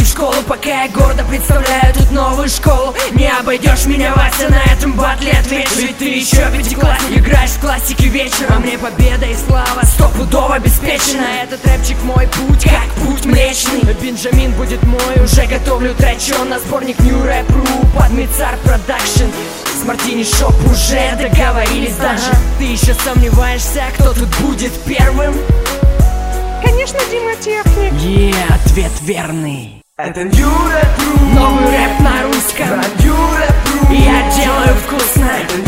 в школу, пока я гордо представляю тут новую школу. Не обойдешь меня, Вася, на этом батле отвечу. Ведь ты еще пятиклассник, играешь в классике вечером. А мне победа и слава стопудово обеспечена. Этот рэпчик мой путь, как путь млечный. Бенджамин будет мой, уже готовлю тречон на сборник New Rap Ru под Мицар Продакшн. С Мартини Шоп уже договорились даже. Ты еще сомневаешься, кто тут будет первым? Конечно, Дима Техник. Ответ верный. Это New Rap Ru, новый рэп на русском. New Rap Ru, я делаю вкусно. Это